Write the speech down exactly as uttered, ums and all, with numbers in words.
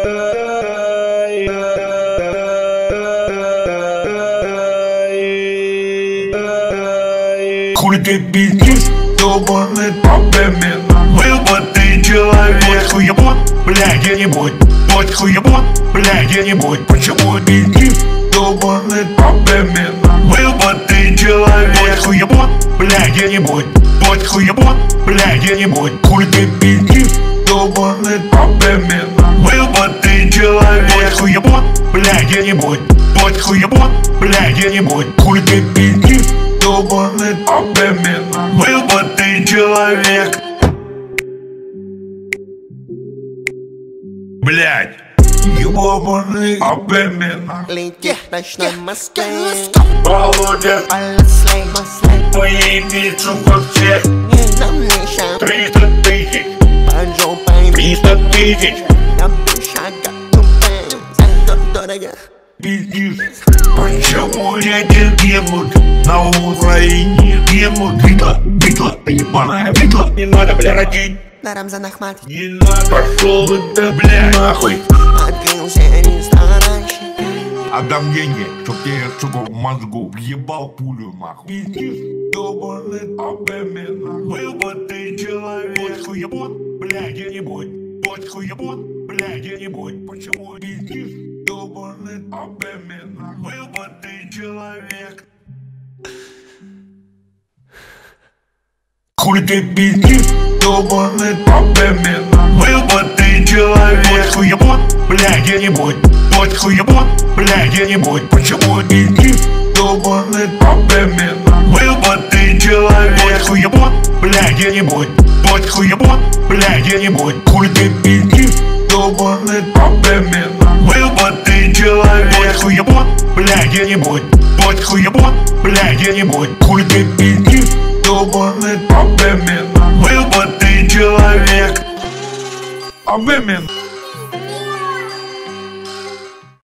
Хули ты пиздишь, долбаный папами. Был бы ты человек. Вот хуебот, блядь, где-нибудь. Вот хуебот, блядь, где-нибудь. Почему пиздишь, долбаный папами? Был бы ты человек. Вот хуебот, блядь, где-нибудь. Вот хуебот, блядь, где-нибудь. Хули ты пиздишь, долбаный папами. Был бы ты человек. Вот хуебот, блядь, где-нибудь. Вот хуебот, блядь, где-нибудь. Хули ты пиздишь, долбаный папами. Был бы ты человек. Блядь, ебаный папами. Летит в ночной Москве. Володя, поебицу как всех. Триста тысяч, триста тысяч. Пиздишь, почему дядя гемут на Украине гемут? Битла, битла, ебаная битла. Не надо, бля, родить. На Рамзан Ахмат. Не надо, пошел бы ты, бля, нахуй. Открылся ресторанчик. Отдам деньги, чтоб тебе, сука, в мозгу въебал пулю, нахуй. Пиздишь, долбаный папами, нахуй. Был бы ты человек. Вот хуебот, бля, где-нибудь. Вот хуебот, бля, где-нибудь. Почему пиздишь, долбаный папами, нахуй. Был бы ты человек. Хули ты пиздишь, долбаный папами. Был бы ты человек. Вот хуебот, бля, где-нибудь. Вот хуебот, бля, где-нибудь. Почему пиздишь, долбаный папами. Был бы ты человек. Вот хуебот, бля, где-нибудь. Вот хуебот, бля, где-нибудь. Хули ты пиздишь, долбаный папами. Был бы ты человек. Вот хуебот, бля, где-нибудь. Вот хуебот, бля, где-нибудь. Хули ты пиздишь, долбаный папами. Был бы ты человек. Папами.